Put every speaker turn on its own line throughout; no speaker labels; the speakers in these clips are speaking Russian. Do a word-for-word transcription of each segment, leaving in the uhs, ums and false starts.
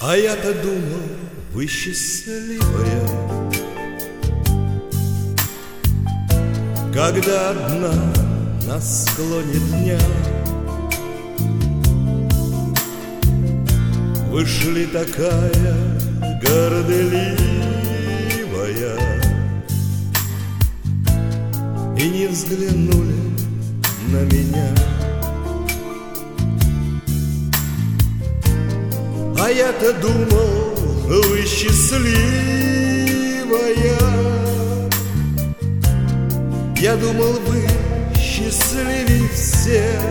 А я-то думал, вы счастливая, когда одна на склоне дня вы шли такая горделивая и не взглянули на меня. А я-то думал, вы счастливая, я думал, вы счастливее всех,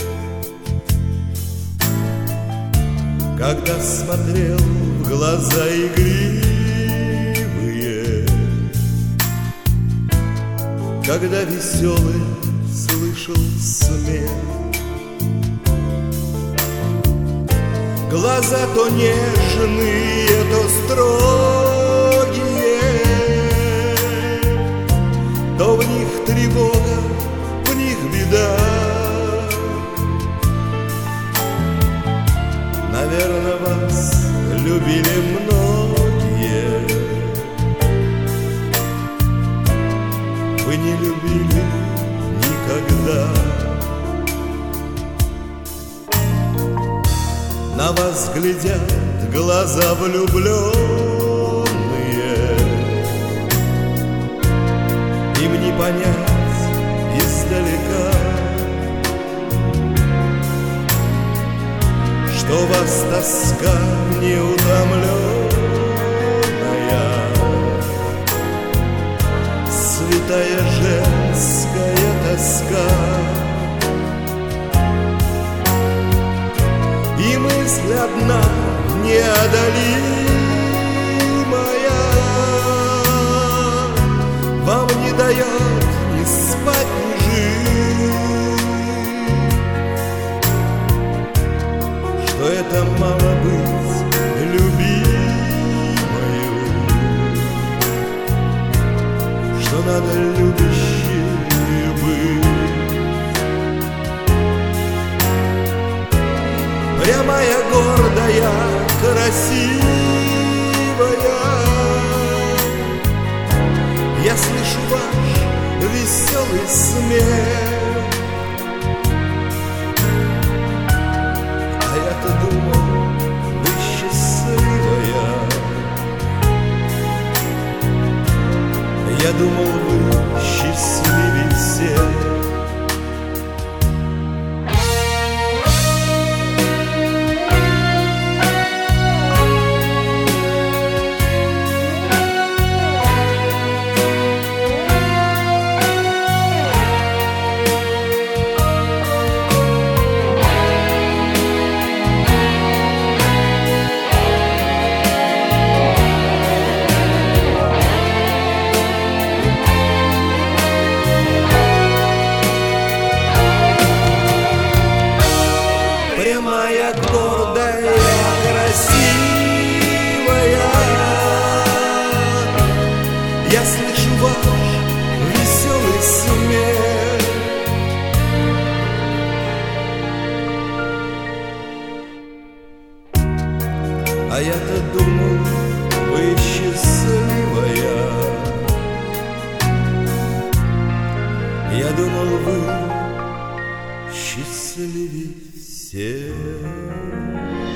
когда смотрел в глаза игривые, когда веселый слышал смех. Глаза то нежные, то строгие, то в них тревога, в них беда. Наверное, вас любили многие, вы не любили никогда. На вас глядят глаза влюбленные, им не понять издалека, что у вас тоска неутомленная, святая женская тоска. И мысль одна неодолимая вам не дает ни спать, ни жить, что это мало быть любимою, что надо любящей быть. Прямая, гордая, красивая, я слышу ваш веселый смех. А я-то думал, вы счастливая, я думал, вы счастливее всех. Прямая, гордая, красивая, я слышу ваш веселый смех. А я-то думал, вы счастливая, я думал, вы счастливее всех.